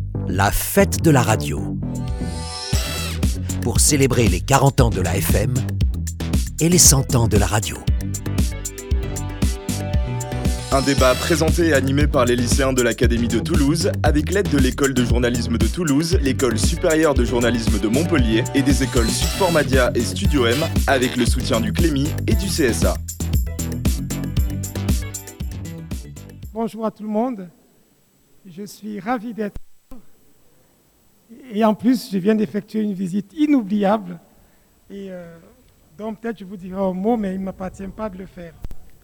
La fête de la radio. Pour célébrer les 40 ans de la FM et les 100 ans de la radio. Un débat présenté et animé par les lycéens de l'Académie de Toulouse, avec l'aide de l'École de journalisme de Toulouse, l'École supérieure de journalisme de Montpellier et des écoles Sud-Formadia et Studio M, avec le soutien du Clémy et du CSA. Bonjour à tout le monde, je suis ravi d'être là. Et en plus, je viens d'effectuer une visite inoubliable. Et donc peut-être je vous dirai un mot, mais il ne m'appartient pas de le faire.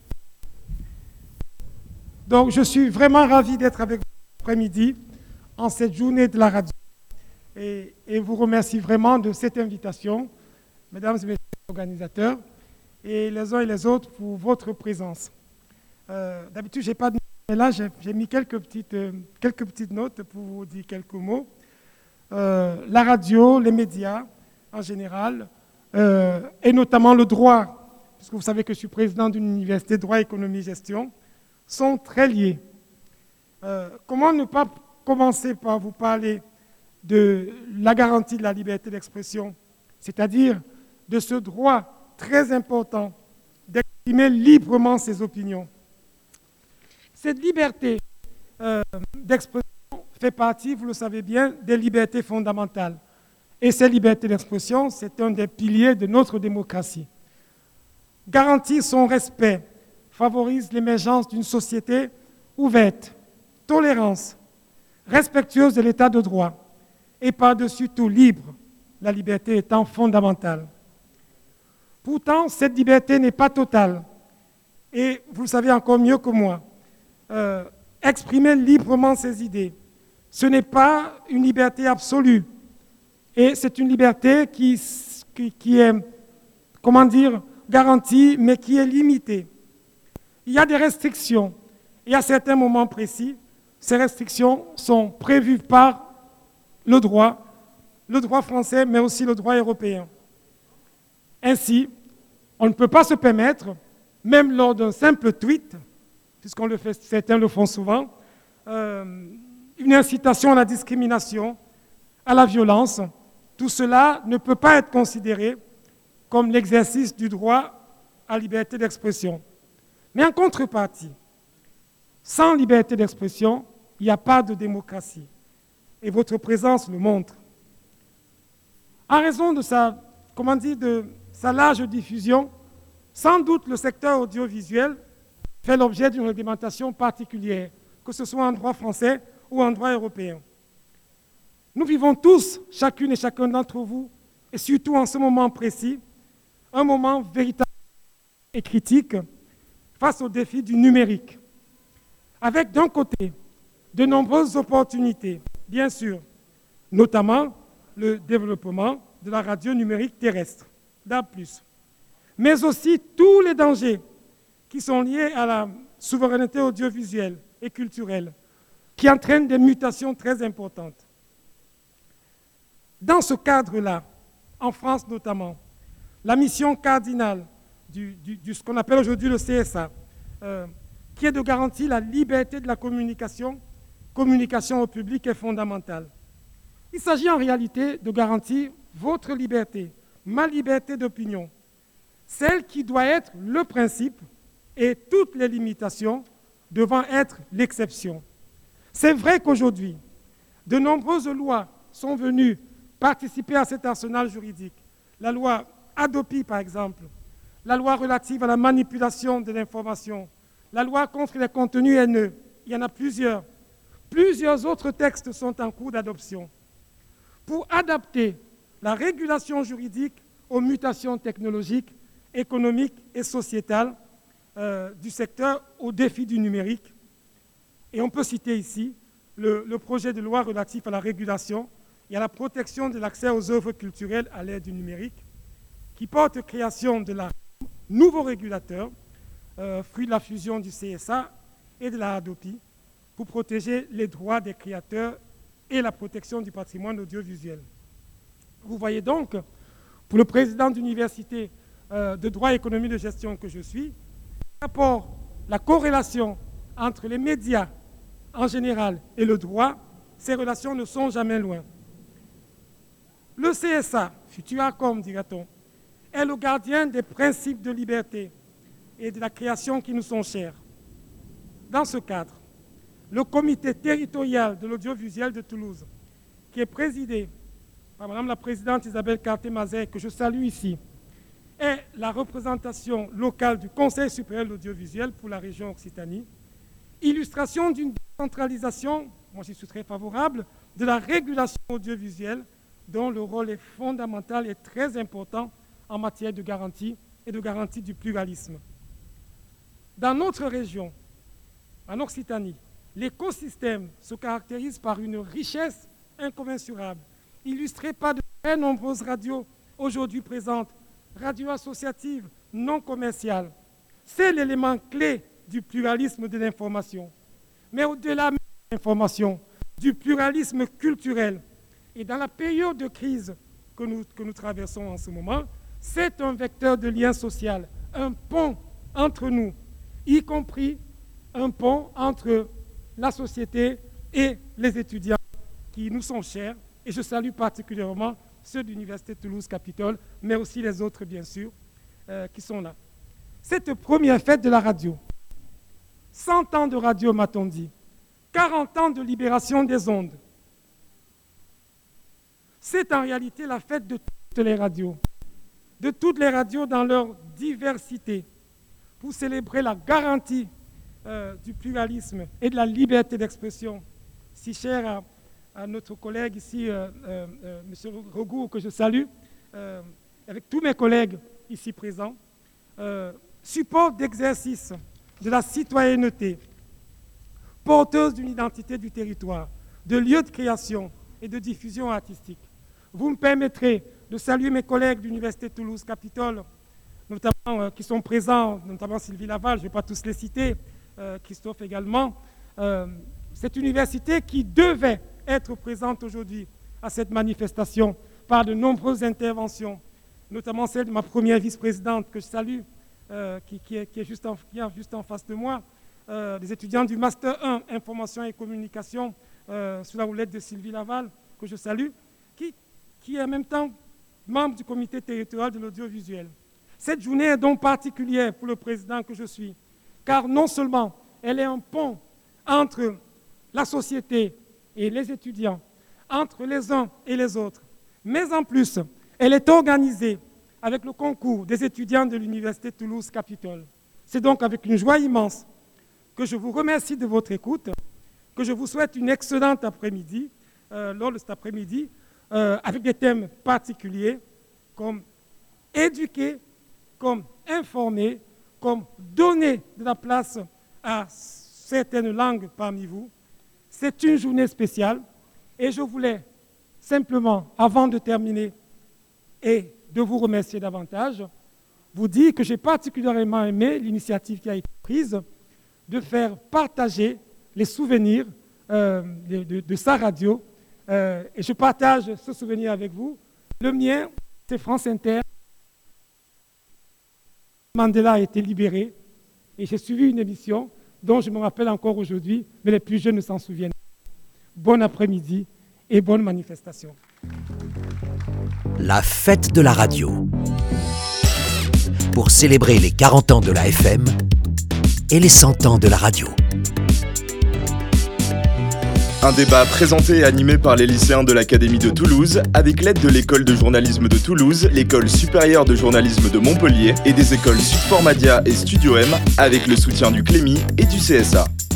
Donc je suis vraiment ravi d'être avec vous cet après-midi, en cette journée de la radio. Et vous remercie vraiment de cette invitation, mesdames et messieurs les organisateurs, et les uns et les autres pour votre présence. D'habitude, je n'ai pas de notes, mais là, j'ai mis quelques petites notes pour vous dire quelques mots. La radio, les médias en général, et notamment le droit, puisque vous savez que je suis président d'une université droit, économie, gestion, sont très liés. Comment ne pas commencer par vous parler de la garantie de la liberté d'expression, c'est-à-dire de ce droit très important d'exprimer librement ses opinions. Cette liberté d'expression fait partie, vous le savez bien, des libertés fondamentales. Et ces libertés d'expression, c'est un des piliers de notre démocratie. Garantir son respect favorise l'émergence d'une société ouverte, tolérante, respectueuse de l'état de droit et par-dessus tout libre, la liberté étant fondamentale. Pourtant, cette liberté n'est pas totale et vous le savez encore mieux que moi, exprimer librement ses idées, ce n'est pas une liberté absolue et c'est une liberté qui est, comment dire, garantie mais qui est limitée. Il y a des restrictions et à certains moments précis, ces restrictions sont prévues par le droit français, mais aussi le droit européen. Ainsi, on ne peut pas se permettre, même lors d'un simple tweet, puisqu'on le fait, certains le font souvent, une incitation à la discrimination, à la violence. Tout cela ne peut pas être considéré comme l'exercice du droit à la liberté d'expression. Mais en contrepartie, sans liberté d'expression, il n'y a pas de démocratie. Et votre présence le montre. En raison de sa large diffusion, sans doute le secteur audiovisuel fait l'objet d'une réglementation particulière, que ce soit en droit français ou en droit européen. Nous vivons tous, chacune et chacun d'entre vous, et surtout en ce moment précis, un moment véritablement et critique face au défi du numérique, avec d'un côté de nombreuses opportunités, bien sûr, notamment le développement de la radio numérique terrestre, DAB+, mais aussi tous les dangers qui sont liés à la souveraineté audiovisuelle et culturelle, qui entraînent des mutations très importantes. Dans ce cadre-là, en France notamment, la mission cardinale ce qu'on appelle aujourd'hui le CSA, qui est de garantir la liberté de la communication au public est fondamentale. Il s'agit en réalité de garantir votre liberté, ma liberté d'opinion, celle qui doit être le principe et toutes les limitations devant être l'exception. C'est vrai qu'aujourd'hui, de nombreuses lois sont venues participer à cet arsenal juridique. La loi Hadopi, par exemple, la loi relative à la manipulation de l'information, la loi contre les contenus haineux, il y en a plusieurs. Plusieurs autres textes sont en cours d'adoption pour adapter la régulation juridique aux mutations technologiques, économiques et sociétales du secteur aux défis du numérique. Et on peut citer ici le projet de loi relatif à la régulation et à la protection de l'accès aux œuvres culturelles à l'ère du numérique, qui porte création de la nouveau régulateur, fruit de la fusion du CSA et de la Hadopi, pour protéger les droits des créateurs et la protection du patrimoine audiovisuel. Vous voyez donc, pour le président d'université de droit et économie de gestion que je suis, la corrélation entre les médias en général et le droit ces relations ne sont jamais loin. Le CSA, Futuracom, dira-t-on, est le gardien des principes de liberté et de la création qui nous sont chers. Dans ce cadre, le comité territorial de l'audiovisuel de Toulouse, qui est présidé par Madame la Présidente Isabelle Carté-Mazet, que je salue ici, est la représentation locale du Conseil supérieur de l'audiovisuel pour la région Occitanie, illustration d'une décentralisation, moi j'y suis très favorable, de la régulation audiovisuelle dont le rôle est fondamental et très important en matière de garantie et de garantie du pluralisme. Dans notre région, en Occitanie, l'écosystème se caractérise par une richesse incommensurable, illustrée par de très nombreuses radios aujourd'hui présentes, radios associatives, non commerciales. C'est l'élément clé du pluralisme de l'information. Mais au-delà de l'information, du pluralisme culturel, et dans la période de crise que nous traversons en ce moment, c'est un vecteur de lien social, un pont entre nous, y compris un pont entre la société et les étudiants qui nous sont chers. Et je salue particulièrement ceux de l'Université Toulouse-Capitole, mais aussi les autres, bien sûr, qui sont là. Cette première fête de la radio, 100 ans de radio, m'a-t-on dit, 40 ans de libération des ondes, c'est en réalité la fête de toutes les radios dans leur diversité, pour célébrer la garantie du pluralisme et de la liberté d'expression, si chère à notre collègue ici, M. Rogour, que je salue, avec tous mes collègues ici présents, support d'exercice de la citoyenneté, porteuse d'une identité du territoire, de lieu de création et de diffusion artistique. Vous me permettrez de saluer mes collègues de l'Université Toulouse-Capitole, notamment qui sont présents, notamment Sylvie Laval, je ne vais pas tous les citer, Christophe également. Cette université qui devait être présente aujourd'hui à cette manifestation par de nombreuses interventions, notamment celle de ma première vice-présidente que je salue, qui est juste en face de moi, des étudiants du Master 1 Information et Communication sous la houlette de Sylvie Laval, que je salue, qui est en même temps membre du comité territorial de l'audiovisuel. Cette journée est donc particulière pour le président que je suis, car non seulement elle est un pont entre la société et les étudiants, entre les uns et les autres, mais en plus, elle est organisée avec le concours des étudiants de l'Université Toulouse-Capitole. C'est donc avec une joie immense que je vous remercie de votre écoute, que je vous souhaite une excellente après-midi, lors de cet après-midi, avec des thèmes particuliers comme éduquer, comme informer, comme donner de la place à certaines langues parmi vous. C'est une journée spéciale et je voulais simplement, avant de terminer et de vous remercier davantage, vous dire que j'ai particulièrement aimé l'initiative qui a été prise de faire partager les souvenirs de sa radio. Et je partage ce souvenir avec vous. Le mien, c'est France Inter. Mandela a été libéré et j'ai suivi une émission dont je me rappelle encore aujourd'hui, mais les plus jeunes ne s'en souviennent pas. Bon après-midi et bonne manifestation. La fête de la radio. Pour célébrer les 40 ans de la FM et les 100 ans de la radio. Un débat présenté et animé par les lycéens de l'Académie de Toulouse avec l'aide de l'École de journalisme de Toulouse, l'École supérieure de journalisme de Montpellier et des écoles Sud Formadia et Studio M avec le soutien du Clémy et du CSA.